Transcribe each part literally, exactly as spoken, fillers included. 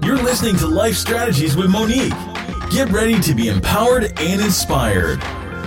You're listening to Life Strategies with Monique. Get ready to be empowered and inspired.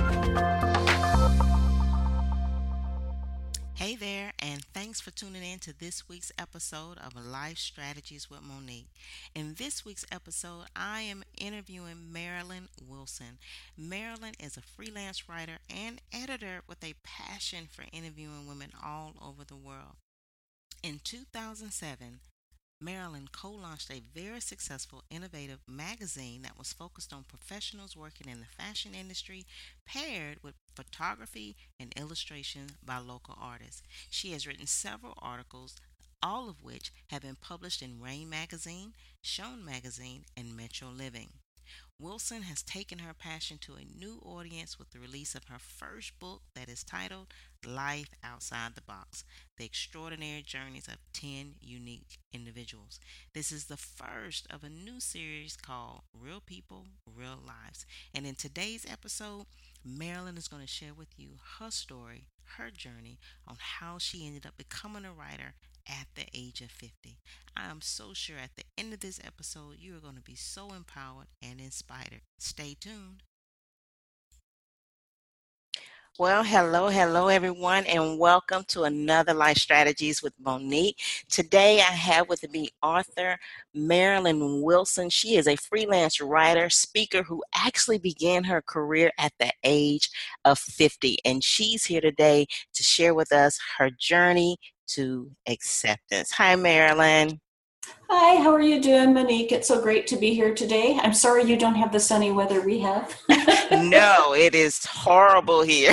Hey there, and thanks for tuning in to this week's episode of Life Strategies with Monique. In this week's episode, I am interviewing Marilyn Wilson. Marilyn is a freelance writer and editor with a passion for interviewing women all over the world. In two thousand seven, Marilyn co-launched a very successful, innovative magazine that was focused on professionals working in the fashion industry, paired with photography and illustration by local artists. She has written several articles, all of which have been published in Rain Magazine, Shown Magazine, and Metro Living. Wilson has taken her passion to a new audience with the release of her first book that is titled Life Outside the Box: The Extraordinary Journeys of ten Unique Individuals. This is the first of a new series called Real People, Real Lives. And in today's episode, Marilyn is going to share with you her story, her journey on how she ended up becoming a writer at the age of fifty. I am so sure at the end of this episode, you are going to be so empowered and inspired. Stay tuned. Well, hello, hello, everyone, and welcome to another Life Strategies with Monique. Today, I have with me author Marilyn Wilson. She is a freelance writer, speaker who actually began her career at the age of fifty, and she's here today to share with us her journey to acceptance. Hi, Marilyn. Hi, how are you doing, Monique? It's so great to be here today. I'm sorry you don't have the sunny weather we have. No, it is horrible here.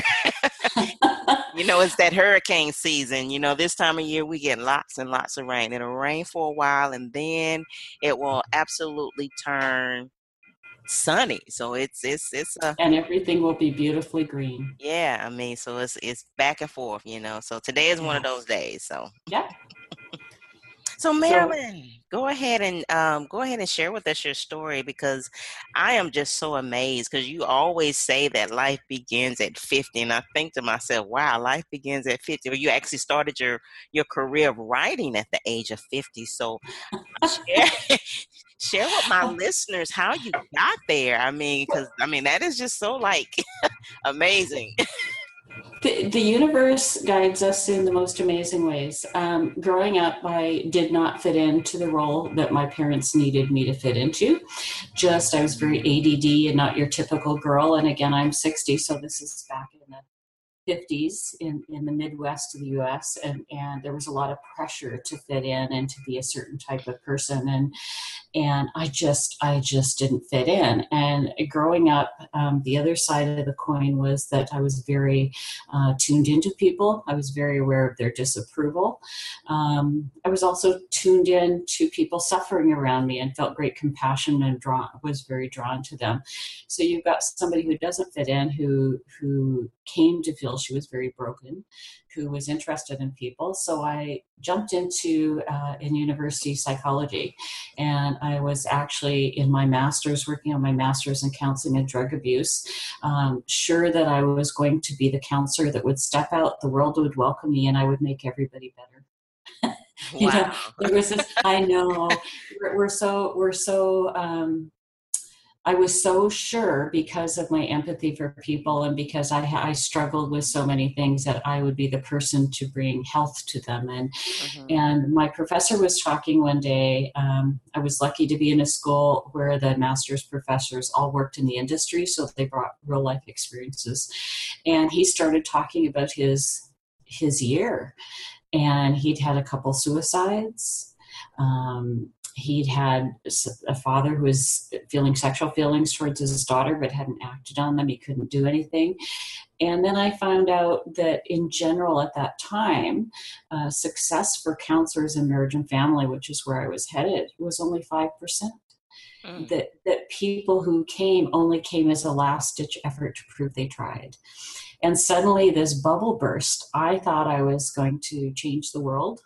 You know, it's that hurricane season. You know, this time of year we get lots and lots of rain. It'll rain for a while and then it will absolutely turn sunny. So it's it's it's a and everything will be beautifully green. Yeah, I mean, so it's it's back and forth, you know. So today is one of those days. So yeah. So Marilyn, so, go ahead and um, go ahead and share with us your story, because I am just so amazed, because you always say that life begins at fifty, and I think to myself, wow, life begins at fifty. Or you actually started your your career of writing at the age of fifty. So share, share with my listeners how you got there. I mean, because I mean that is just so like amazing. The, the universe guides us in the most amazing ways. Um, growing up, I did not fit into the role that my parents needed me to fit into. Just, I was very A D D and not your typical girl. And again, I'm sixty, so this is back in the fifties in, in the Midwest of the U S, and, and there was a lot of pressure to fit in and to be a certain type of person. And and I just I just didn't fit in. And growing up, um, the other side of the coin was that I was very uh, tuned into people. I was very aware of their disapproval. Um, I was also tuned in to people suffering around me and felt great compassion and drawn, was very drawn to them. So you've got somebody who doesn't fit in, who who came to feel she was very broken, who was interested in people. So I jumped into uh, in university psychology, and I was actually in my master's, working on my master's in counseling and drug abuse, um, sure that I was going to be the counselor that would step out, the world would welcome me, and I would make everybody better. you Wow. know, there was this, I know, we're, we're so, we're so, um, I was so sure, because of my empathy for people and because I, I struggled with so many things, that I would be the person to bring health to them. And mm-hmm. and my professor was talking one day. Um, I was lucky to be in a school where the master's professors all worked in the industry, so they brought real life experiences. And he started talking about his his year, and he'd had a couple suicides. Um, He'd had a father who was feeling sexual feelings towards his daughter, but hadn't acted on them. He couldn't do anything. And then I found out that in general at that time, uh, success for counselors in marriage and family, which is where I was headed, was only five percent. Mm. That, that people who came only came as a last-ditch effort to prove they tried. And suddenly this bubble burst. I thought I was going to change the world.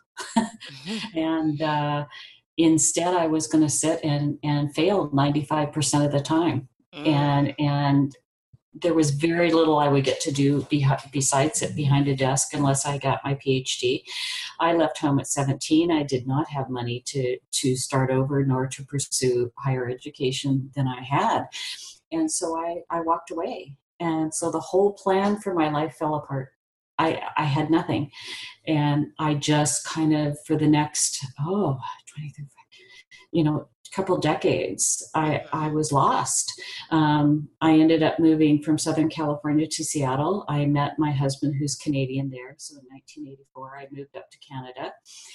and uh Instead, I was going to sit and, and fail ninety-five percent of the time. Mm. And and there was very little I would get to do be- besides sit behind a desk unless I got my PhD. I left home at seventeen. I did not have money to, to start over nor to pursue higher education than I had. And so I, I walked away. And so the whole plan for my life fell apart. I, I had nothing. And I just kind of, for the next, oh, twenty, you know, couple decades, I, I was lost. Um, I ended up moving from Southern California to Seattle. I met my husband, who's Canadian there. So in nineteen eighty-four, I moved up to Canada,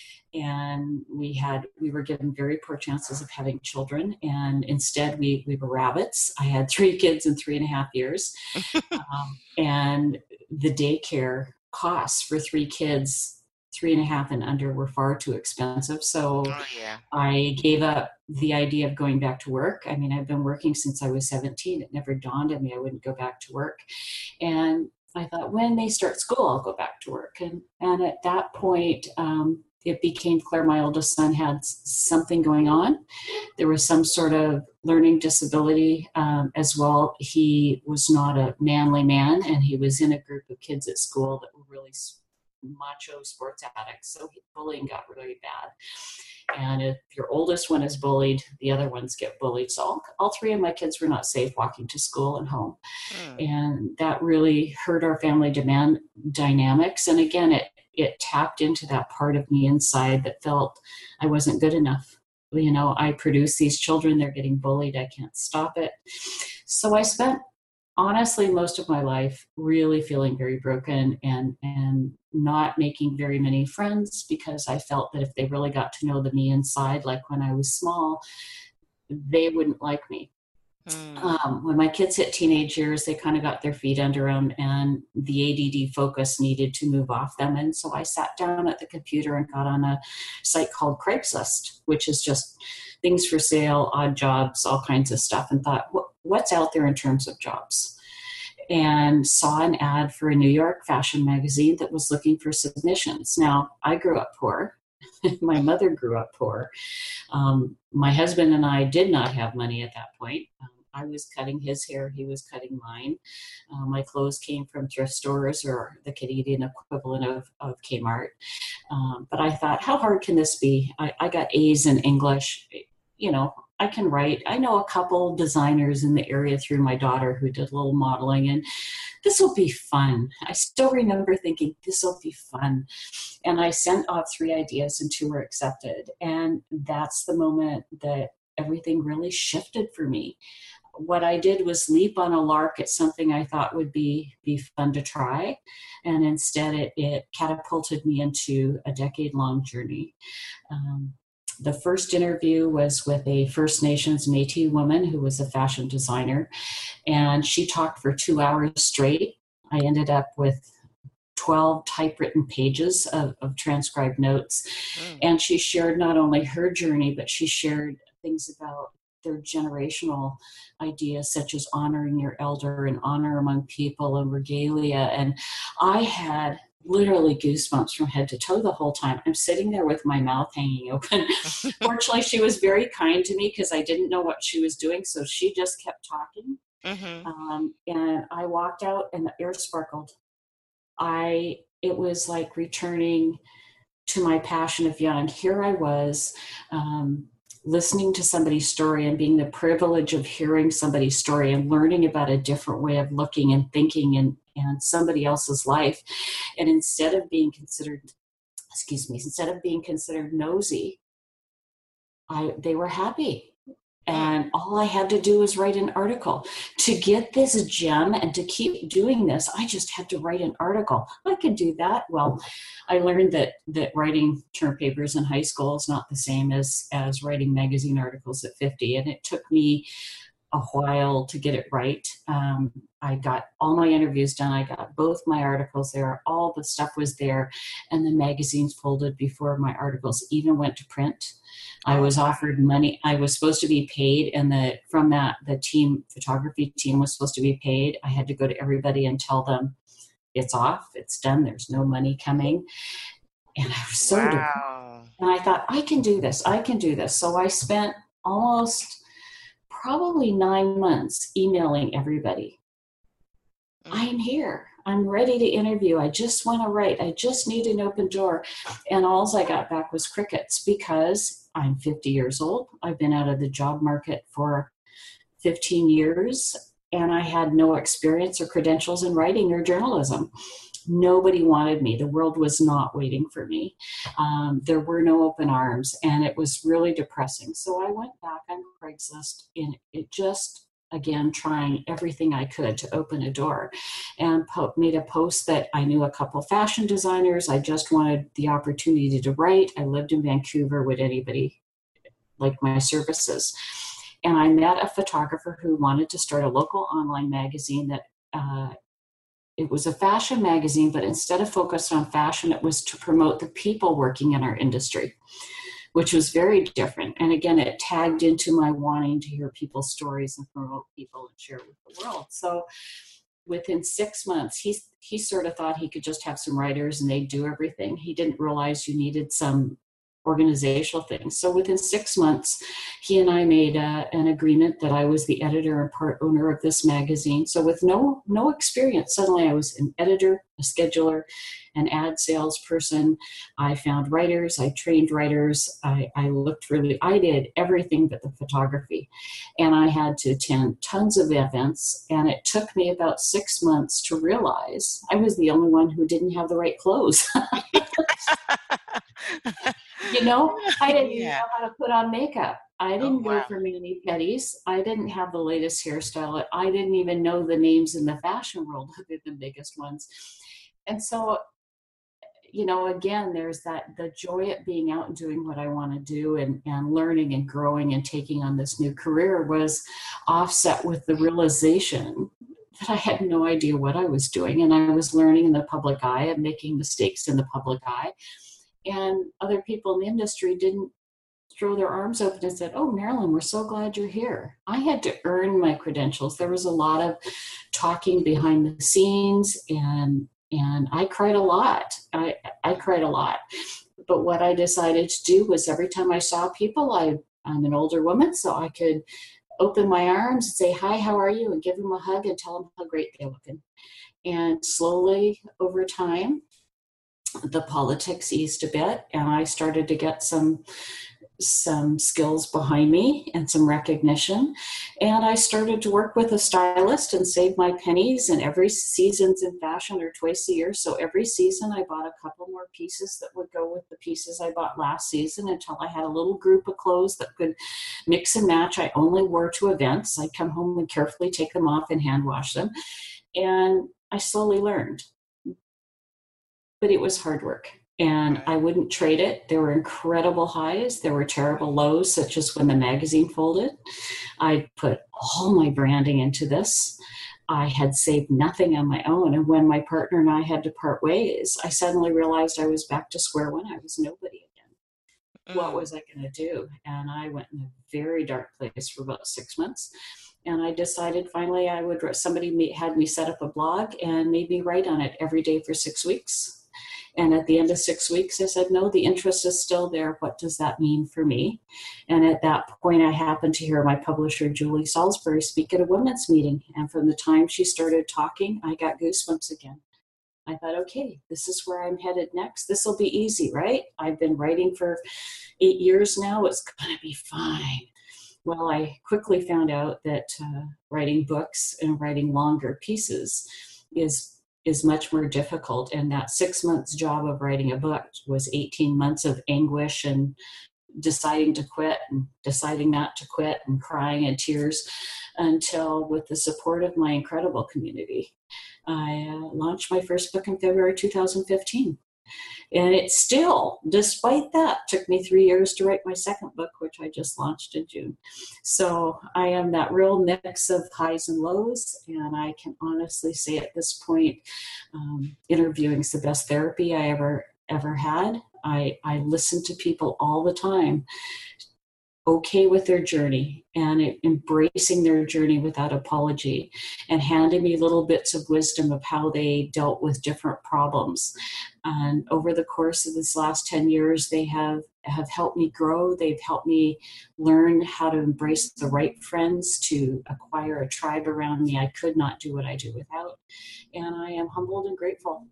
and we had, we were given very poor chances of having children. And instead we, we were rabbits. I had three kids in three and a half years. um, and the daycare costs for three kids, three and a half and under, were far too expensive. So Oh, yeah. I gave up the idea of going back to work. I mean, I've been working since I was seventeen. It never dawned on me I wouldn't go back to work. And I thought, when they start school, I'll go back to work. And, and at that point, um, it became clear my oldest son had something going on. There was some sort of learning disability um, as well. He was not a manly man, and he was in a group of kids at school that were really macho sports addicts. So bullying got really bad. And if your oldest one is bullied, the other ones get bullied. So all, all three of my kids were not safe walking to school and home. Mm. And that really hurt our family demand dynamics. And again, it, it tapped into that part of me inside that felt I wasn't good enough. You know, I produce these children, they're getting bullied, I can't stop it. So I spent, honestly, most of my life really feeling very broken and, and not making very many friends, because I felt that if they really got to know the me inside, like when I was small, they wouldn't like me. Mm. Um, when my kids hit teenage years, they kind of got their feet under them, and the A D D focus needed to move off them. And so I sat down at the computer and got on a site called Craigslist, which is just things for sale, odd jobs, all kinds of stuff, and thought, what's out there in terms of jobs? And saw an ad for a New York fashion magazine that was looking for submissions. Now, I grew up poor. My mother grew up poor. Um, my husband and I did not have money at that point. Um, I was cutting his hair. He was cutting mine. Uh, my clothes came from thrift stores, or the Canadian equivalent of, of Kmart. Um, but I thought, how hard can this be? I, I got A's in English. You know, I can write. I know a couple designers in the area through my daughter who did a little modeling, and this will be fun. I still remember thinking, this will be fun. And I sent off three ideas and two were accepted. And that's the moment that everything really shifted for me. What I did was leap on a lark at something I thought would be, be fun to try. And instead it, it catapulted me into a decade-long journey. Um, The first interview was with a First Nations Métis woman who was a fashion designer, and she talked for two hours straight. I ended up with twelve typewritten pages of, of transcribed notes, mm. and she shared not only her journey, but she shared things about their generational ideas, such as honoring your elder and honor among people and regalia. And I had literally goosebumps from head to toe the whole time. I'm sitting there with my mouth hanging open. Fortunately, she was very kind to me because I didn't know what she was doing. So she just kept talking. Mm-hmm. Um, and I walked out and the air sparkled. I, it was like returning to my passion of young. Here I was, um, listening to somebody's story and being the privilege of hearing somebody's story and learning about a different way of looking and thinking and, and somebody else's life. And instead of being considered, excuse me, instead of being considered nosy, I, they were happy. And all I had to do was write an article. To get this gem and to keep doing this, I just had to write an article. I could do that. Well, I learned that that writing term papers in high school is not the same as, as writing magazine articles at fifty. And it took me a while to get it right. Um, I got all my interviews done. I got both my articles there. All the stuff was there. And the magazines folded before my articles even went to print. I was offered money. I was supposed to be paid, and the from that the team photography team was supposed to be paid. I had to go to everybody and tell them it's off, it's done. There's no money coming, and I was so wow. And I thought I can do this. I can do this. So I spent almost probably nine months emailing everybody, I'm here. I'm ready to interview. I just want to write. I just need an open door. And all I got back was crickets, because I'm fifty years old. I've been out of the job market for fifteen years, and I had no experience or credentials in writing or journalism. Nobody wanted me. The world was not waiting for me. Um, there were no open arms, and it was really depressing. So I went back on Craigslist, and it just, again, trying everything I could to open a door, and po- made a post that I knew a couple fashion designers. I just wanted the opportunity to write. I lived in Vancouver. Would anybody like my services? And I met a photographer who wanted to start a local online magazine that uh, it was a fashion magazine, but instead of focused on fashion, it was to promote the people working in our industry, which was very different. And again, it tagged into my wanting to hear people's stories and promote people and share with the world. So within six months, he, he sort of thought he could just have some writers and they'd do everything. He didn't realize you needed some organizational things. So within six months, he and I made uh, an agreement that I was the editor and part owner of this magazine. So with no no experience, suddenly I was an editor, a scheduler, an ad salesperson. I found writers, I trained writers, I, I looked really, I did everything but the photography. And I had to attend tons of events, and it took me about six months to realize I was the only one who didn't have the right clothes. You know, I didn't yeah. know how to put on makeup. I didn't oh, wow. go for mani pedis. I didn't have the latest hairstyle. I didn't even know the names in the fashion world, other than the biggest ones. And so, you know, again, there's that, the joy at being out and doing what I want to do, and, and learning and growing and taking on this new career was offset with the realization that I had no idea what I was doing. And I was learning in the public eye and making mistakes in the public eye. And other people in the industry didn't throw their arms open and said, "Oh, Marilyn, we're so glad you're here." I had to earn my credentials. There was a lot of talking behind the scenes, and and I cried a lot. I, I cried a lot. But what I decided to do was, every time I saw people, I, I'm an older woman, so I could open my arms and say, "Hi, how are you?" and give them a hug and tell them how great they're looking. And slowly over time, the politics eased a bit, and I started to get some some skills behind me and some recognition. And I started to work with a stylist and save my pennies. And every season's in fashion are twice a year. So every season I bought a couple more pieces that would go with the pieces I bought last season, until I had a little group of clothes that could mix and match. I only wore to events. I'd come home and carefully take them off and hand wash them. And I slowly learned. But it was hard work, and I wouldn't trade it. There were incredible highs. There were terrible lows, such as when the magazine folded. I put all my branding into this. I had saved nothing on my own. And when my partner and I had to part ways, I suddenly realized I was back to square one. I was nobody again. Mm. What was I going to do? And I went in a very dark place for about six months. And I decided finally I would, somebody had me set up a blog and made me write on it every day for six weeks. And at the end of six weeks, I said, no, the interest is still there. What does that mean for me? And at that point, I happened to hear my publisher, Julie Salisbury, speak at a women's meeting. And from the time she started talking, I got goosebumps again. I thought, okay, this is where I'm headed next. This will be easy, right? I've been writing for eight years now. It's going to be fine. Well, I quickly found out that uh, writing books and writing longer pieces is is much more difficult. And that six months job of writing a book was eighteen months of anguish and deciding to quit and deciding not to quit and crying and tears, until, with the support of my incredible community, I uh, launched my first book in February two thousand fifteen. And it still, despite that, took me three years to write my second book, which I just launched in June. So I am that real mix of highs and lows. And I can honestly say at this point, um, interviewing is the best therapy I ever, ever had. I, I listen to people all the time okay with their journey and embracing their journey without apology, and handing me little bits of wisdom of how they dealt with different problems. And over the course of this last ten years, they have, have helped me grow. They've helped me learn how to embrace the right friends, to acquire a tribe around me I could not do what I do without. And I am humbled and grateful.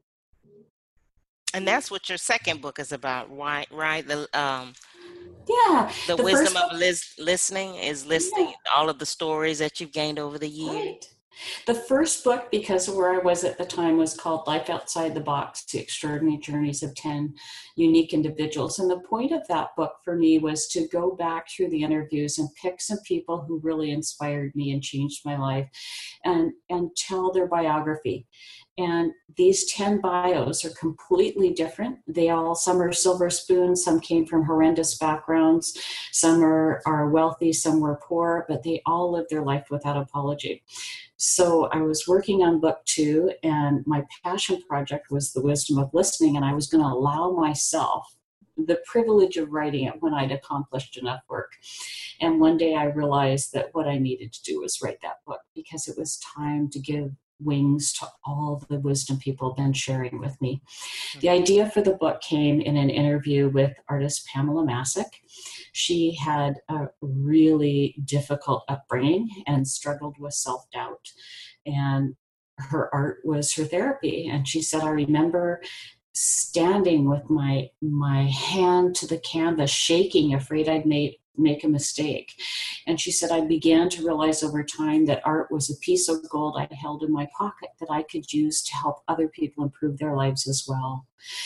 And that's what your second book is about, right? Right? The um, yeah, the, the wisdom of lis- listening is listening yeah. all of the stories that you've gained over the years. Right. The first book, because of where I was at the time, was called Life Outside the Box, The Extraordinary Journeys of ten Unique Individuals. And the point of that book for me was to go back through the interviews and pick some people who really inspired me and changed my life, and, and tell their biography. And these ten bios are completely different. They all, some are silver spoons, some came from horrendous backgrounds, some are, are wealthy, some were poor, but they all lived their life without apology. So I was working on book two, and my passion project was the wisdom of listening, and I was going to allow myself the privilege of writing it when I'd accomplished enough work. And one day I realized that what I needed to do was write that book, because it was time to give wings to all the wisdom people have been sharing with me. The idea for the book came in an interview with artist Pamela Masick. She had a really difficult upbringing and struggled with self-doubt, and her art was her therapy. And she said, I remember standing with my my hand to the canvas, shaking, afraid I'd made make a mistake. And she said, I began to realize over time that art was a piece of gold I held in my pocket that I could use to help other people improve their lives as well.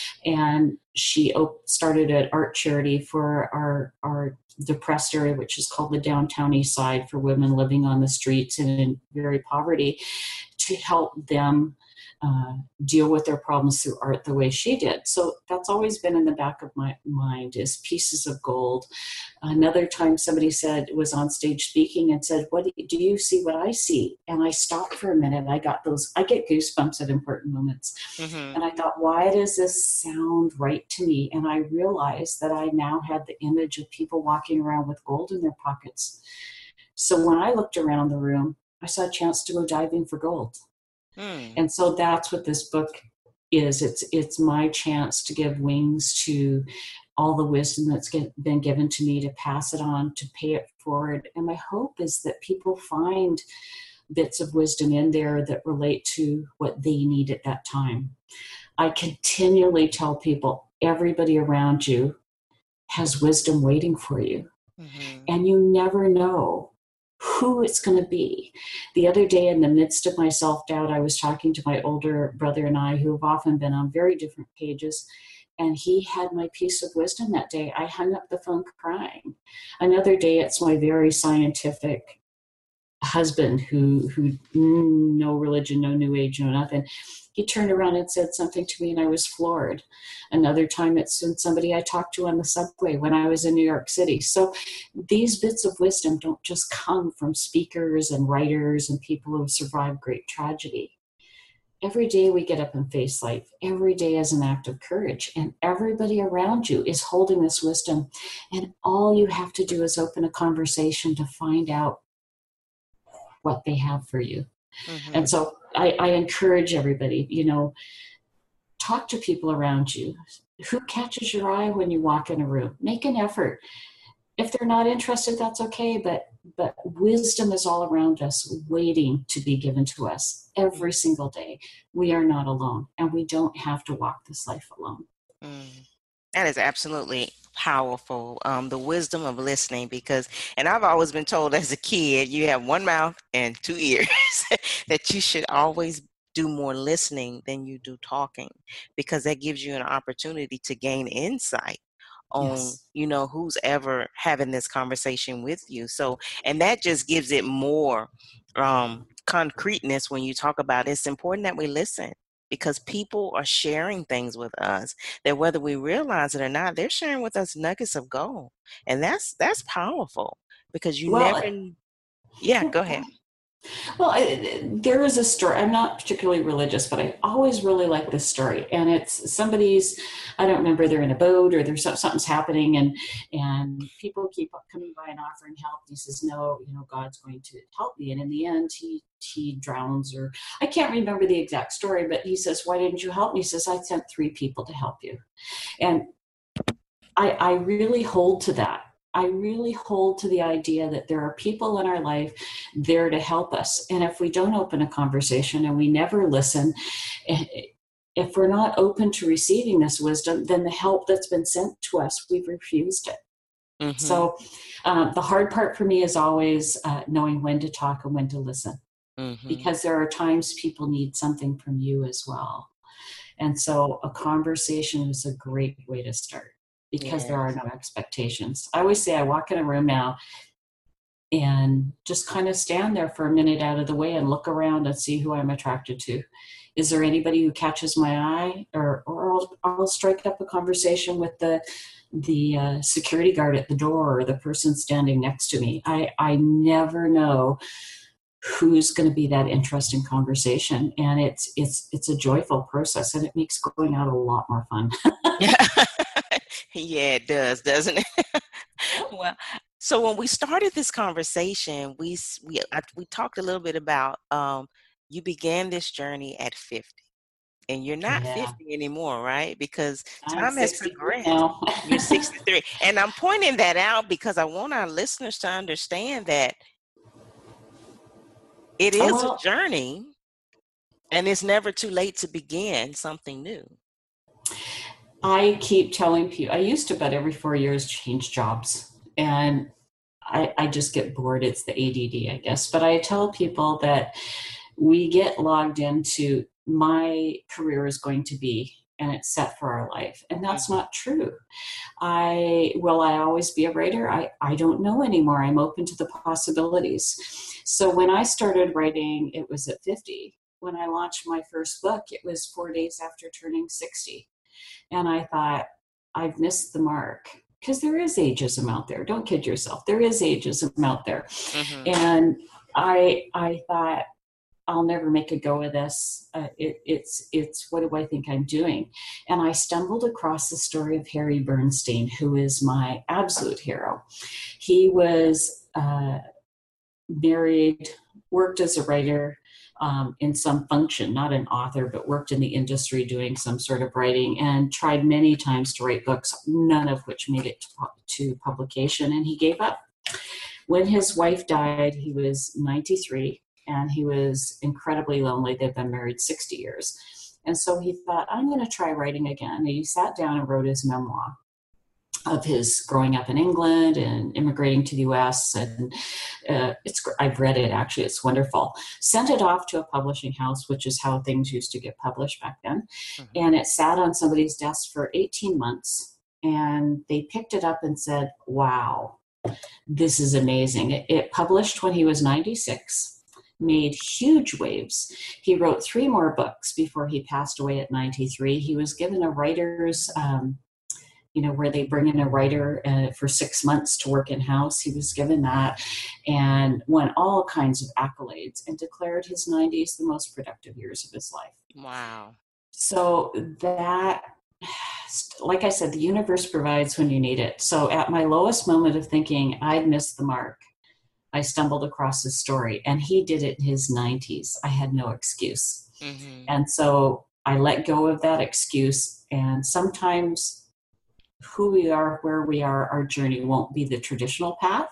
And she op- started an art charity for our, our depressed area, which is called the Downtown East Side, for women living on the streets and in very poverty, to help them Uh, deal with their problems through art the way she did. So that's always been in the back of my mind, is pieces of gold. Another time somebody said, was on stage speaking and said, what do you, do you see what I see? And I stopped for a minute. I got those, I get goosebumps at important moments. Mm-hmm. And I thought, why does this sound right to me? And I realized that I now had the image of people walking around with gold in their pockets. So when I looked around the room, I saw a chance to go diving for gold. Mm. And so that's what this book is. It's it's my chance to give wings to all the wisdom that's get, been given to me, to pass it on, to pay it forward. And my hope is that people find bits of wisdom in there that relate to what they need at that time. I continually tell people, everybody around you has wisdom waiting for you. Mm-hmm. And you never know who it's going to be. The other day, in the midst of my self-doubt, I was talking to my older brother and I, who have often been on very different pages, and he had my piece of wisdom that day. I hung up the phone crying. Another day, it's my very scientific husband who, who no religion, no new age, no nothing. He turned around and said something to me, and I was floored. Another time, it's somebody I talked to on the subway when I was in New York City. So these bits of wisdom don't just come from speakers and writers and people who have survived great tragedy. Every day we get up and face life. Every day is an act of courage, and everybody around you is holding this wisdom. And all you have to do is open a conversation to find out what they have for you. Mm-hmm. And so I, I encourage everybody, you know, talk to people around you. Who catches your eye when you walk in a room? Make an effort. If they're not interested, that's okay. But but wisdom is all around us, waiting to be given to us every single day. We are not alone, and we don't have to walk this life alone. Mm. That is absolutely powerful. Um, the wisdom of listening, because, and I've always been told as a kid, you have one mouth and two ears, that you should always do more listening than you do talking, because that gives you an opportunity to gain insight on, yes. you know, who's ever having this conversation with you. So, and that just gives it more um, concreteness when you talk about it. It's important that we listen, because people are sharing things with us that, whether we realize it or not, they're sharing with us nuggets of gold. And that's that's powerful, because you well, never, yeah, go ahead. Well, I, there is a story. I'm not particularly religious, but I always really like this story. And it's somebody's, I don't remember, they're in a boat or there's something's happening, and and people keep coming by and offering help. And he says, no, you know, God's going to help me. And in the end, he he drowns, or I can't remember the exact story, but he says, why didn't you help me? He says, I sent three people to help you. And I, I really hold to that. I really hold to the idea that there are people in our life there to help us. And if we don't open a conversation and we never listen, if we're not open to receiving this wisdom, then the help that's been sent to us, we've refused it. Mm-hmm. So um, the hard part for me is always uh, knowing when to talk and when to listen, mm-hmm. because there are times people need something from you as well. And so a conversation is a great way to start. Because yes. there are no expectations. I always say I walk in a room now and just kind of stand there for a minute out of the way and look around and see who I'm attracted to. Is there anybody who catches my eye? Or, or I'll, I'll strike up a conversation with the the uh, security guard at the door or the person standing next to me. I, I never know who's going to be that interesting conversation. And it's it's it's a joyful process, and it makes going out a lot more fun. Yeah, it does, doesn't it? Well, so when we started this conversation, we we I, we talked a little bit about um, you began this journey at fifty, and you're not yeah. fifty anymore, right? Because time has progressed. Now. You're sixty-three, and I'm pointing that out because I want our listeners to understand that it is oh, well, a journey, and it's never too late to begin something new. I keep telling people, I used to about every four years change jobs, and I, I just get bored. It's the A D D, I guess. But I tell people that we get logged into my career is going to be, and it's set for our life. And that's not true. I, will I always be a writer? I, I don't know anymore. I'm open to the possibilities. So when I started writing, it was at fifty. When I launched my first book, it was four days after turning sixty. And I thought, I've missed the mark, because there is ageism out there. Don't kid yourself. There is ageism out there. Mm-hmm. And I I thought, I'll never make a go of this. Uh, it, it's, it's what do I think I'm doing? And I stumbled across the story of Harry Bernstein, who is my absolute hero. He was uh, married, worked as a writer, Um, in some function, not an author, but worked in the industry doing some sort of writing, and tried many times to write books, none of which made it to, to publication, and he gave up. When his wife died, he was ninety-three, and he was incredibly lonely. They've been married sixty years. And so he thought, I'm going to try writing again. And he sat down and wrote his memoir of his growing up in England and immigrating to the U S. And uh, it's I've read it, actually. It's wonderful. Sent it off to a publishing house, which is how things used to get published back then. Mm-hmm. And it sat on somebody's desk for eighteen months. And they picked it up and said, wow, this is amazing. It, it published when he was ninety-six, made huge waves. He wrote three more books before he passed away at ninety-three. He was given a writer's um, you know, where they bring in a writer uh, for six months to work in-house. He was given that and won all kinds of accolades and declared his nineties the most productive years of his life. Wow. So that, like I said, the universe provides when you need it. So at my lowest moment of thinking I'd missed the mark, I stumbled across his story, and he did it in his nineties. I had no excuse. Mm-hmm. And so I let go of that excuse, and sometimes who we are, where we are, our journey won't be the traditional path.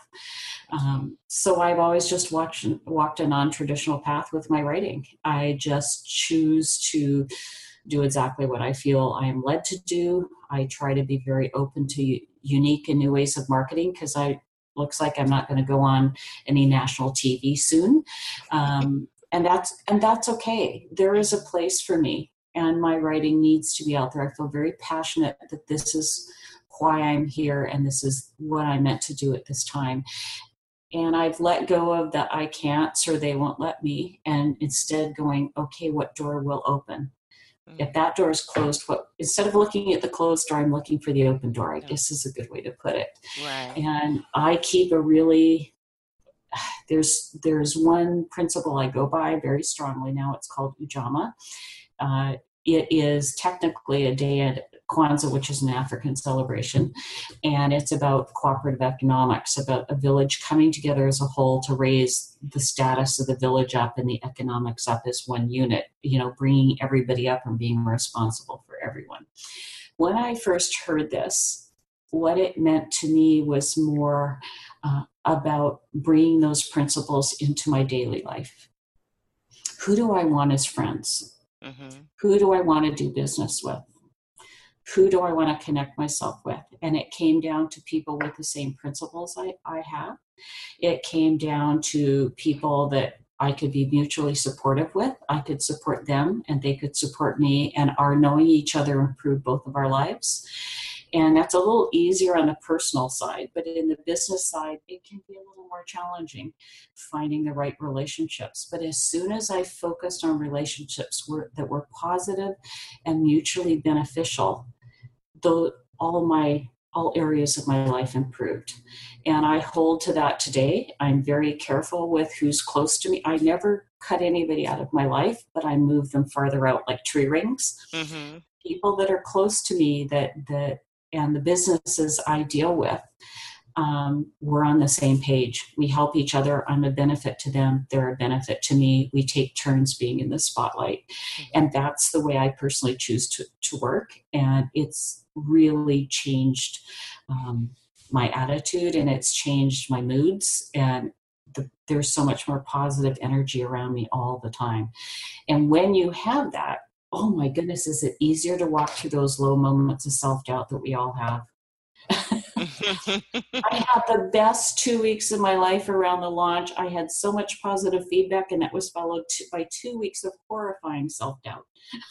Um, so I've always just watched, walked a non-traditional path with my writing. I just choose to do exactly what I feel I am led to do. I try to be very open to unique and new ways of marketing, because I looks like I'm not going to go on any national T V soon. Um, and that's, and that's okay. There is a place for me, and my writing needs to be out there. I feel very passionate that this is why I'm here, and this is what I meant to do at this time. And I've let go of the I can't, or they won't let me, and instead going, okay, what door will open? Mm-hmm. If that door is closed, what, instead of looking at the closed door, I'm looking for the open door, I yeah. guess is a good way to put it. Right. And I keep a really there's there's one principle I go by very strongly now. It's called Ujamaa. Uh, it is technically a day at Kwanzaa, which is an African celebration, and it's about cooperative economics, about a village coming together as a whole to raise the status of the village up and the economics up as one unit, you know, bringing everybody up and being responsible for everyone. When I first heard this, what it meant to me was more uh, about bringing those principles into my daily life. Who do I want as friends? Mm-hmm. Who do I want to do business with? Who do I want to connect myself with? And it came down to people with the same principles I, I have. It came down to people that I could be mutually supportive with. I could support them and they could support me, and our knowing each other improved both of our lives. And that's a little easier on the personal side, but in the business side, it can be a little more challenging finding the right relationships. But as soon as I focused on relationships were, that were positive and mutually beneficial, the, all my all areas of my life improved. And I hold to that today. I'm very careful with who's close to me. I never cut anybody out of my life, but I move them farther out like tree rings. Mm-hmm. People that are close to me that that and the businesses I deal with, um, we're on the same page. We help each other. I'm a benefit to them. They're a benefit to me. We take turns being in the spotlight. Mm-hmm. And that's the way I personally choose to, to work. And it's really changed um, my attitude, and it's changed my moods. And the, there's so much more positive energy around me all the time. And when you have that, oh my goodness, is it easier to walk through those low moments of self-doubt that we all have? I had the best two weeks of my life around the launch. I had so much positive feedback, and that was followed t- by two weeks of horrifying self-doubt.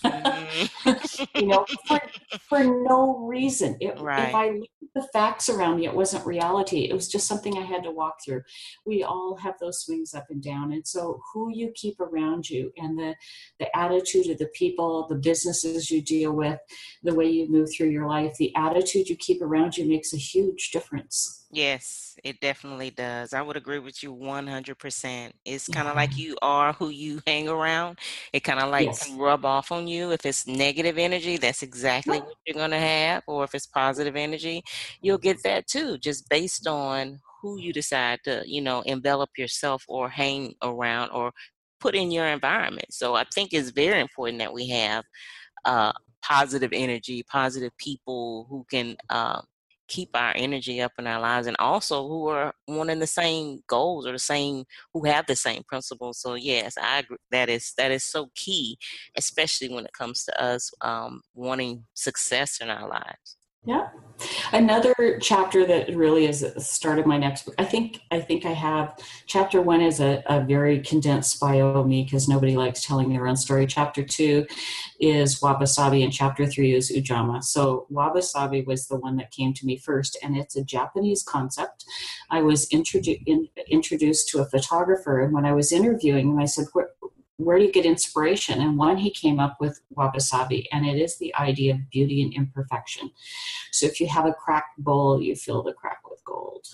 You know, for, for no reason. It, right. If I looked at the facts around me, it wasn't reality. It was just something I had to walk through. We all have those swings up and down. And so who you keep around you and the, the attitude of the people, the businesses you deal with, the way you move through your life, the attitude you keep around you makes a huge difference. Yes, it definitely does. I would agree with you one hundred percent. It's kind of yeah. like you are who you hang around. It kind of like yes. can rub off on you. If it's negative energy, that's exactly yeah. what you're going to have. Or if it's positive energy, you'll get that too, just based on who you decide to, you know, envelop yourself or hang around or put in your environment. So I think it's very important that we have uh, positive energy, positive people who can uh, keep our energy up in our lives, and also who are wanting the same goals or the same, who have the same principles. So yes, I agree. That is, that is so key, especially when it comes to us um, wanting success in our lives. Yeah. Another chapter that really is the start of my next book. I think I think I have chapter one is a, a very condensed bio of me because nobody likes telling their own story. Chapter two is Wabi-Sabi and chapter three is Ujamaa. So Wabi-Sabi was the one that came to me first, and it's a Japanese concept. I was introdu- in, introduced to a photographer, and when I was interviewing him, I said, where, where do you get inspiration? And one, he came up with Wabi-Sabi, and it is the idea of beauty and imperfection. So if you have a cracked bowl, you fill the crack with gold.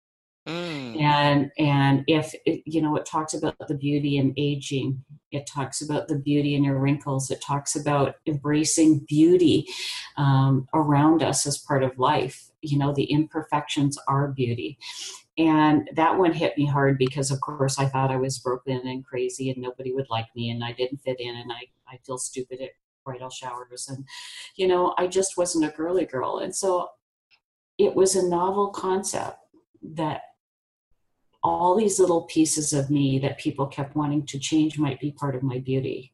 Mm. And and if, it, you know, it talks about the beauty in aging. It talks about the beauty in your wrinkles. It talks about embracing beauty um, around us as part of life. You know, the imperfections are beauty. And that one hit me hard because, of course, I thought I was broken and crazy and nobody would like me and I didn't fit in and I, I feel stupid at bridal showers. And, you know, I just wasn't a girly girl. And so it was a novel concept that all these little pieces of me that people kept wanting to change might be part of my beauty.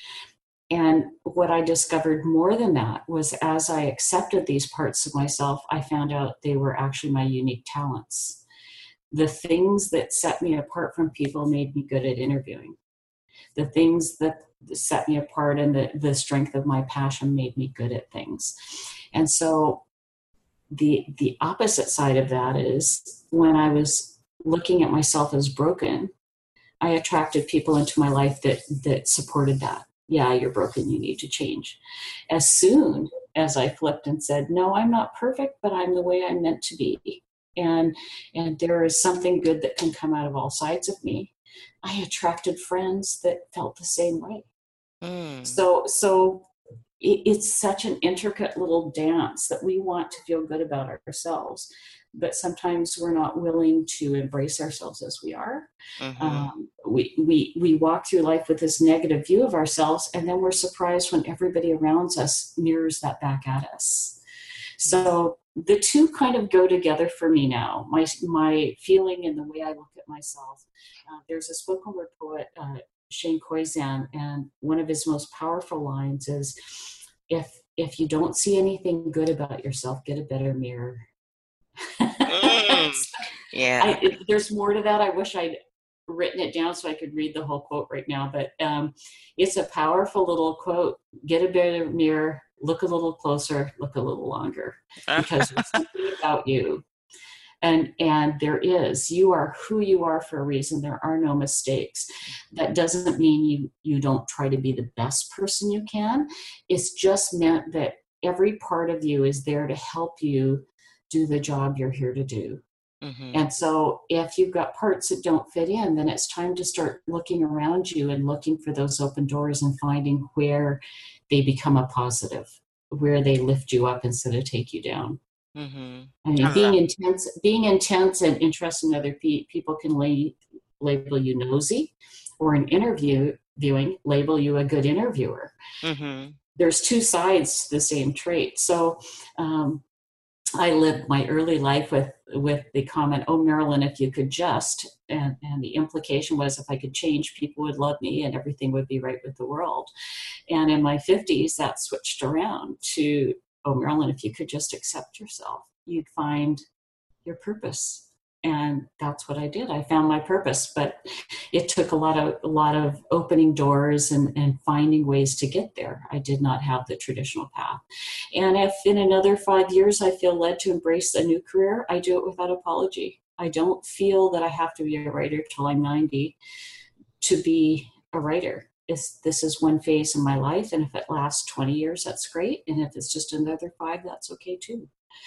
And what I discovered more than that was as I accepted these parts of myself, I found out they were actually my unique talents. The things that set me apart from people made me good at interviewing. The things that set me apart and the, the strength of my passion made me good at things. And so the the opposite side of that is when I was looking at myself as broken, I attracted people into my life that that supported that. Yeah, you're broken, you need to change. As soon as I flipped and said, no, I'm not perfect, but I'm the way I'm meant to be, And, and there is something good that can come out of all sides of me. I attracted friends that felt the same way. Mm. So, so it, it's such an intricate little dance that we want to feel good about ourselves, but sometimes we're not willing to embrace ourselves as we are. Mm-hmm. Um, we, we, we walk through life with this negative view of ourselves, and then we're surprised when everybody around us mirrors that back at us. So the two kind of go together for me now, my, my feeling and the way I look at myself. Uh, there's a spoken word poet, uh, Shane Koizan, and one of his most powerful lines is, if, if you don't see anything good about yourself, get a better mirror. Mm. Yeah. I, there's more to that. I wish I'd written it down so I could read the whole quote right now, but um, it's a powerful little quote. Get a better mirror, look a little closer, look a little longer, because there's something about you. And, and there is, you are who you are for a reason. There are no mistakes. That doesn't mean you, you don't try to be the best person you can. It's just meant that every part of you is there to help you do the job you're here to do. Mm-hmm. And so if you've got parts that don't fit in, then it's time to start looking around you and looking for those open doors and finding where they become a positive, where they lift you up instead of take you down. Mm-hmm. I mean, uh-huh. being intense, being intense and interested in other pe- people can lay, label you nosy, or in interview viewing, label you a good interviewer. Mm-hmm. There's two sides to the same trait. So um, I lived my early life with, with the comment, oh, Marilyn, if you could just, and, and the implication was if I could change, people would love me and everything would be right with the world. And in my fifties, that switched around to, oh, Marilyn, if you could just accept yourself, you'd find your purpose. And that's what I did. I found my purpose, but it took a lot of a lot of opening doors and, and finding ways to get there. I did not have the traditional path. And if in another five years I feel led to embrace a new career, I do it without apology. I don't feel that I have to be a writer till I'm ninety to be a writer. It's, this is one phase in my life, and if it lasts twenty years, that's great. And if it's just another five, that's okay too.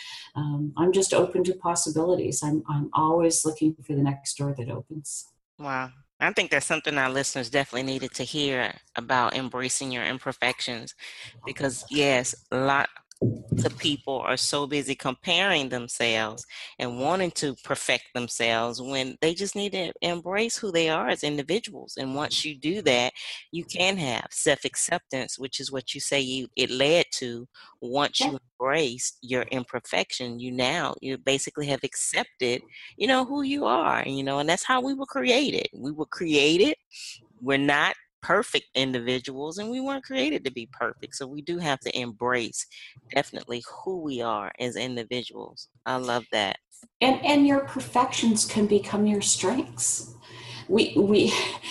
Um, I'm just open to possibilities. I'm I'm always looking for the next door that opens. Wow. I think that's something our listeners definitely needed to hear about embracing your imperfections, because yes, a lot of people are so busy comparing themselves and wanting to perfect themselves when they just need to embrace who they are as individuals. And once you do that, you can have self-acceptance, which is what you say you it led to. Once you embrace your imperfection, you now you basically have accepted, you know, who you are, you know, and that's how we were created. We were created. We're not perfect individuals, and we weren't created to be perfect. So we do have to embrace definitely who we are as individuals. I love that. And and your perfections can become your strengths. We we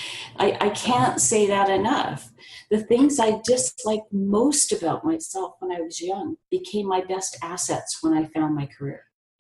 I, I can't say that enough. The things I disliked most about myself when I was young became my best assets when I found my career.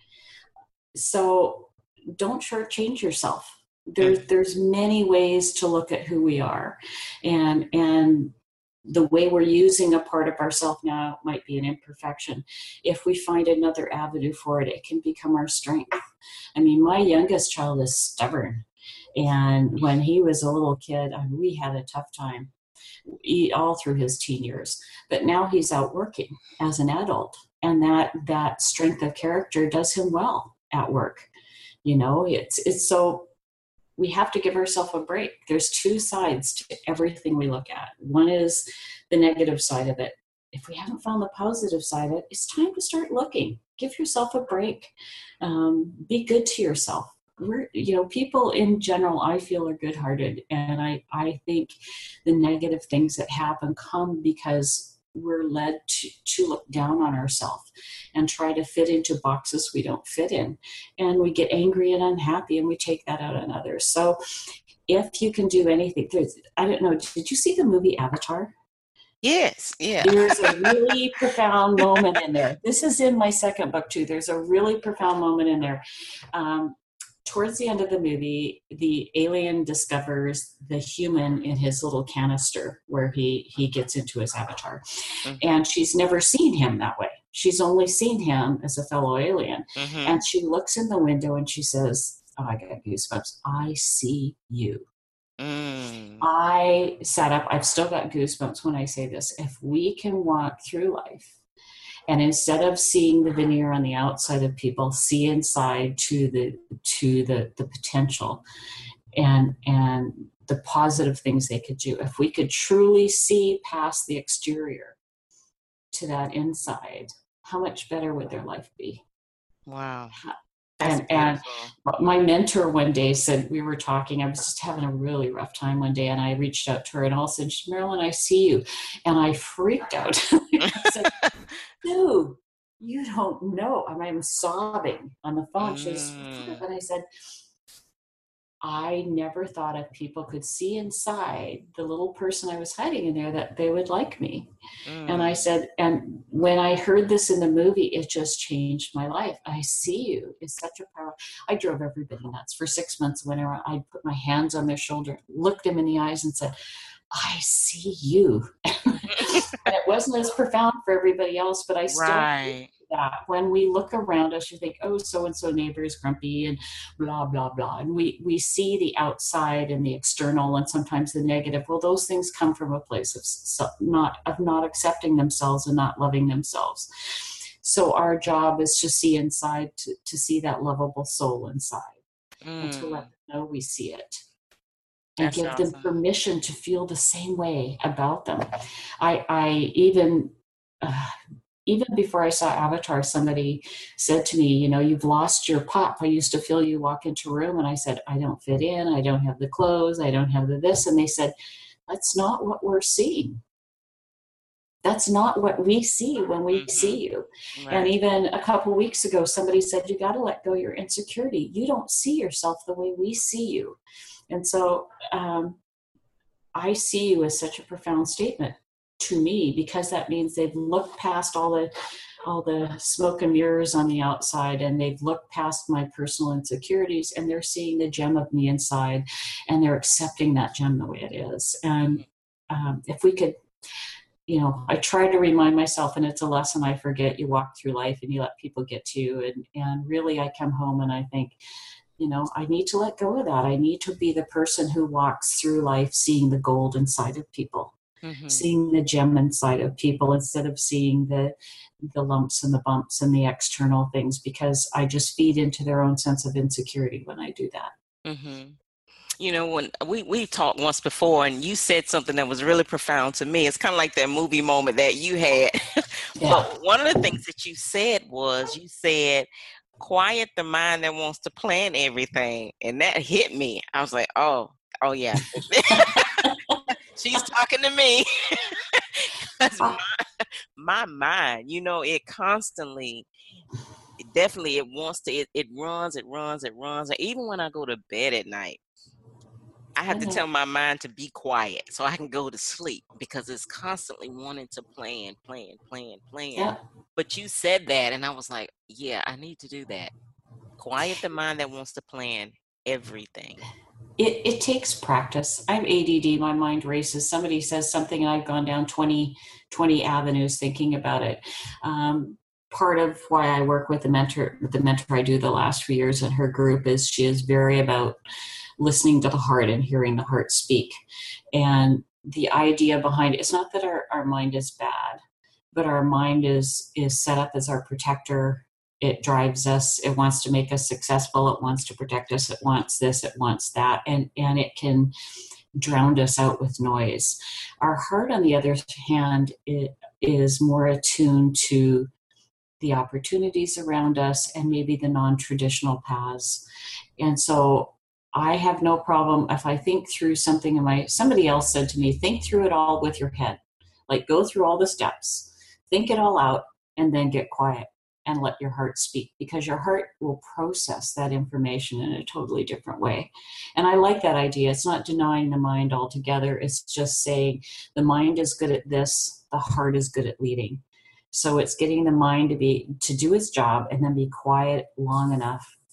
So don't shortchange yourself. There's there's many ways to look at who we are, and and the way we're using a part of ourselves now might be an imperfection. If we find another avenue for it, it can become our strength. I mean, my youngest child is stubborn, and when he was a little kid, I mean, we had a tough time all through his teen years. But now he's out working as an adult, and that that strength of character does him well at work. You know, it's it's so. We have to give ourselves a break. There's two sides to everything we look at. One is the negative side of it. If we haven't found the positive side of it, it's time to start looking. Give yourself a break. Um, be good to yourself. We're, you know, people in general, I feel, are good-hearted. And I, I think the negative things that happen come because we're led to, to look down on ourselves and try to fit into boxes we don't fit in. And we get angry and unhappy, and we take that out on others. So if you can do anything, there's, I don't know, did you see the movie Avatar? Yes, yeah. There's a really profound moment in there. This is in my second book too. There's a really profound moment in there. Um, Towards the end of the movie, the alien discovers the human in his little canister where he, he gets into his avatar. Mm-hmm. And she's never seen him that way. She's only seen him as a fellow alien. Mm-hmm. And she looks in the window and she says, oh, I got goosebumps. I see you. Mm. I sat up. I've still got goosebumps when I say this. If we can walk through life and instead of seeing the veneer on the outside of people, see inside to the to the, the potential and and the positive things they could do. If we could truly see past the exterior to that inside, how much better would their life be? Wow. That's and, and my mentor one day said, we were talking, I was just having a really rough time one day, and I reached out to her and all of a sudden she said, Marilyn, I see you. And I freaked out. I said, dude, you don't know. I mean, I'm sobbing on the phone. Mm. She was, and I said, I never thought if people could see inside the little person I was hiding in there that they would like me. Mm. And I said, and when I heard this in the movie, it just changed my life. I see you is such a power. I drove everybody nuts for six months. Whenever I'd put my hands on their shoulder, looked them in the eyes and said, I see you. And it wasn't as profound for everybody else, but I still right. that when we look around us, you think, oh, so-and-so neighbor is grumpy and blah, blah, blah. And we, we see the outside and the external and sometimes the negative. Well, those things come from a place of so, not, of not accepting themselves and not loving themselves. So our job is to see inside, to, to see that lovable soul inside mm. and to let them know we see it. And That's give awesome. them permission to feel the same way about them. I, I even, uh, even before I saw Avatar, somebody said to me, you know, you've lost your pop. I used to feel you walk into a room and I said, I don't fit in. I don't have the clothes. I don't have the this. And they said, that's not what we're seeing. That's not what we see when we mm-hmm. see you. Right. And even a couple of weeks ago, somebody said, you got to let go of your insecurity. You don't see yourself the way we see you. And so um, I see you as such a profound statement to me, because that means they've looked past all the all the smoke and mirrors on the outside, and they've looked past my personal insecurities, and they're seeing the gem of me inside, and they're accepting that gem the way it is. And um, if we could, you know, I try to remind myself, and it's a lesson I forget, you walk through life and you let people get to you, and, and really I come home and I think, you know, I need to let go of that. I need to be the person who walks through life seeing the gold inside of people. Mm-hmm. Seeing the gem inside of people instead of seeing the the lumps and the bumps and the external things, because I just feed into their own sense of insecurity when I do that. Mm-hmm. You know, when we, we talked once before and you said something that was really profound to me. It's kind of like that movie moment that you had. Yeah. But one of the things that you said was you said, quiet the mind that wants to plan everything. And that hit me. I was like, oh, oh yeah. She's talking to me. my, my mind, you know, it constantly, it definitely, it wants to, it, it runs, it runs, it runs. And even when I go to bed at night, I have mm-hmm. to tell my mind to be quiet so I can go to sleep, because it's constantly wanting to plan, plan, plan, plan. Yeah. But you said that and I was like, yeah, I need to do that. Quiet the mind that wants to plan everything. It, it takes practice. I'm A D D. My mind races. Somebody says something and I've gone down twenty, twenty avenues thinking about it. Um, part of why I work with the mentor, the mentor I do the last few years in her group is she is very about listening to the heart and hearing the heart speak. And the idea behind it, it's not that our, our mind is bad, but our mind is is set up as our protector. It drives us. It wants to make us successful. It wants to protect us. It wants this. It wants that. And, and it can drown us out with noise. Our heart, on the other hand, it is more attuned to the opportunities around us and maybe the non-traditional paths. And so I have no problem if I think through something. In my, somebody else said to me, think through it all with your head. Like, go through all the steps, think it all out, and then get quiet. And let your heart speak, because your heart will process that information in a totally different way. And I like that idea. It's not denying the mind altogether. It's just saying the mind is good at this, the heart is good at leading. So it's getting the mind to be to do its job and then be quiet long enough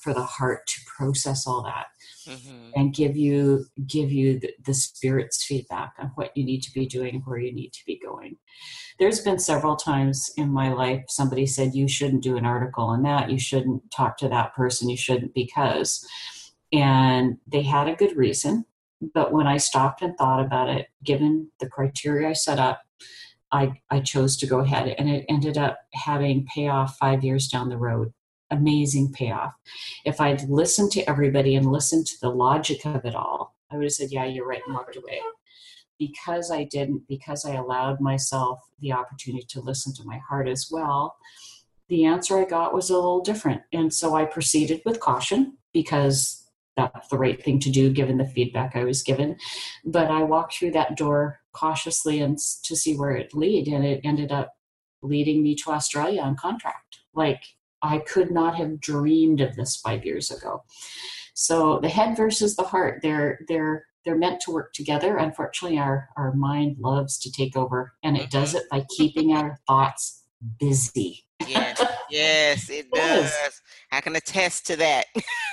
for the heart to process all that. Mm-hmm. And give you give you the, the spirit's feedback on what you need to be doing and where you need to be going. There's been several times in my life somebody said, you shouldn't do an article on that, you shouldn't talk to that person, you shouldn't because, and they had a good reason. But when I stopped and thought about it, given the criteria I set up, I, I chose to go ahead, and it ended up having payoff five years down the road. Amazing payoff. If I'd listened to everybody and listened to the logic of it all, I would have said, yeah, you're right, and walked away. Because I didn't, because I allowed myself the opportunity to listen to my heart as well, the answer I got was a little different. And so I proceeded with caution because that's the right thing to do given the feedback I was given. But I walked through that door cautiously and to see where it lead, and it ended up leading me to Australia on contract. Like, I could not have dreamed of this five years ago. So the head versus the heart, they're they're they're meant to work together. Unfortunately, our, our mind loves to take over, and it does it by keeping our thoughts busy. Yes, yes, it does. I can attest to that.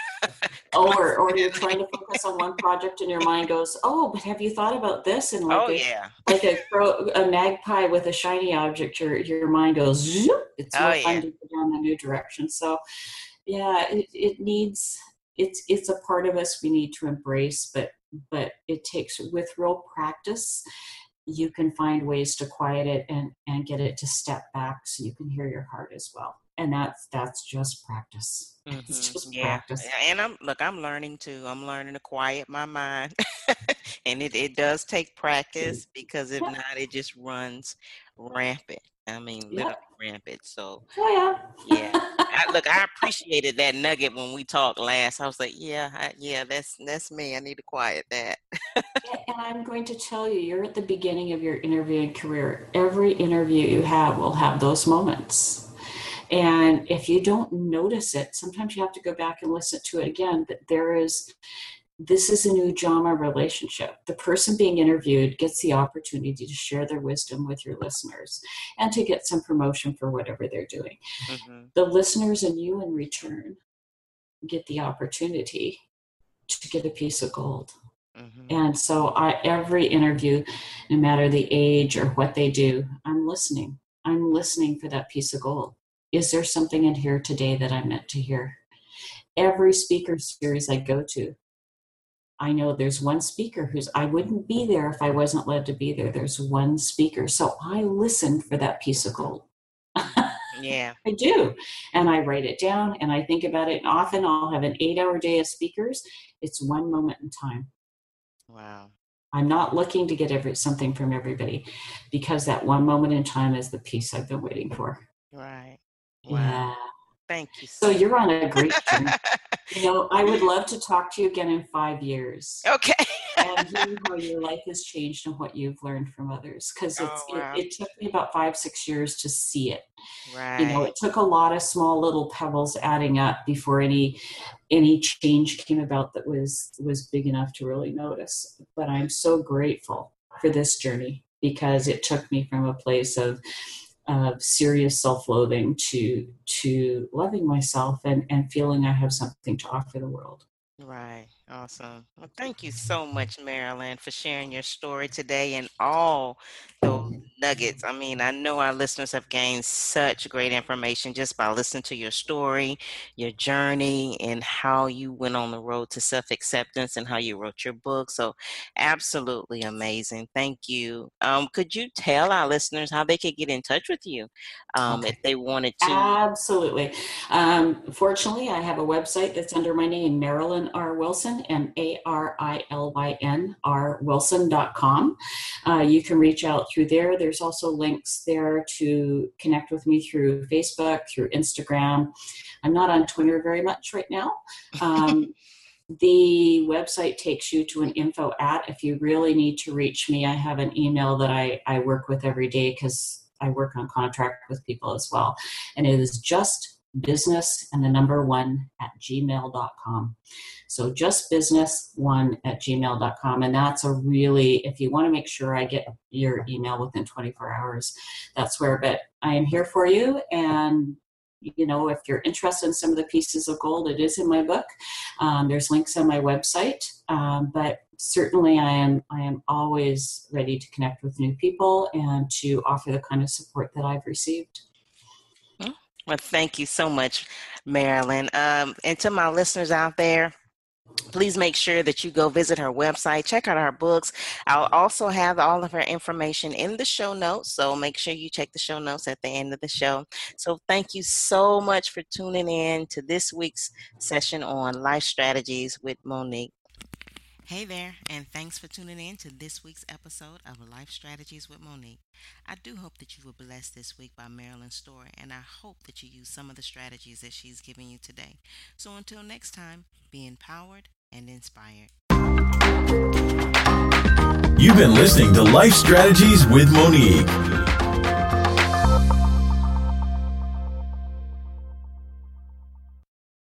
or or you're trying to focus on one project and your mind goes, oh, but have you thought about this? And like oh, a, yeah. like a, crow, a magpie with a shiny object, your your mind goes, zoop. It's oh, more yeah. fun to go down the new direction. So yeah, it, it needs, it's it's a part of us we need to embrace, but but it takes, with real practice, you can find ways to quiet it and, and get it to step back so you can hear your heart as well. And that's that's just practice. Mm-hmm. It's just yeah. practice. And I'm look, I'm learning too. I'm learning to quiet my mind. And it, it does take practice, because if yeah. not, it just runs rampant. I mean, literally yeah. rampant. So oh, yeah. yeah. I, look, I appreciated that nugget when we talked last. I was like, yeah, I, yeah, that's that's me. I need to quiet that. yeah, and I'm going to tell you, you're at the beginning of your interviewing career. Every interview you have will have those moments. And if you don't notice it, sometimes you have to go back and listen to it again. But there is, this is a new drama relationship. The person being interviewed gets the opportunity to share their wisdom with your listeners and to get some promotion for whatever they're doing. Mm-hmm. The listeners and you in return get the opportunity to get a piece of gold. Mm-hmm. And so I, every interview, no matter the age or what they do, I'm listening. I'm listening for that piece of gold. Is there something in here today that I'm meant to hear? Every speaker series I go to, I know there's one speaker who's, I wouldn't be there if I wasn't led to be there. There's one speaker. So I listen for that piece of gold. Yeah. I do. And I write it down and I think about it. And often I'll have an eight hour day of speakers. It's one moment in time. Wow. I'm not looking to get every, something from everybody, because that one moment in time is the piece I've been waiting for. Right. Wow. Yeah. Thank you. So you're on a great journey. You know, I would love to talk to you again in five years. Okay. And hear how your life has changed and what you've learned from others. Because it's oh, wow. it, it took me about five, six years to see it. Right. You know, it took a lot of small little pebbles adding up before any any change came about that was was big enough to really notice. But I'm so grateful for this journey, because it took me from a place of of serious self-loathing to to loving myself and, and feeling I have something to offer the world. Right. Awesome. Well, thank you so much, Marilyn, for sharing your story today and all those nuggets. I mean, I know our listeners have gained such great information just by listening to your story, your journey, and how you went on the road to self-acceptance and how you wrote your book. So absolutely amazing. Thank you. Um, could you tell our listeners how they could get in touch with you um, okay. if they wanted to? Absolutely. Um, fortunately, I have a website that's under my name, Marilyn R. Wilson, M A R I L Y N R Wilson dot com. Uh, you can reach out through there. There's also links there to connect with me through Facebook, through Instagram. I'm not on Twitter very much right now. Um, the website takes you to an info at. If you really need to reach me, I have an email that I, I work with every day, because I work on contract with people as well. And it is just business and the number one at gmail dot com. So just business one at gmail dot com. And that's a really, if you want to make sure I get your email within twenty-four hours, that's where, but I am here for you. And you know, if you're interested in some of the pieces of gold, it is in my book. Um, there's links on my website, um, but certainly I am I am always ready to connect with new people and to offer the kind of support that I've received. Well, thank you so much, Marilyn. Um, and to my listeners out there, please make sure that you go visit her website, check out her books. I'll also have all of her information in the show notes, so make sure you check the show notes at the end of the show. So thank you so much for tuning in to this week's session on Life Strategies with Monique. Hey there, and thanks for tuning in to this week's episode of Life Strategies with Monique. I do hope that you were blessed this week by Marilyn's story, and I hope that you use some of the strategies that she's giving you today. So until next time, be empowered and inspired. You've been listening to Life Strategies with Monique.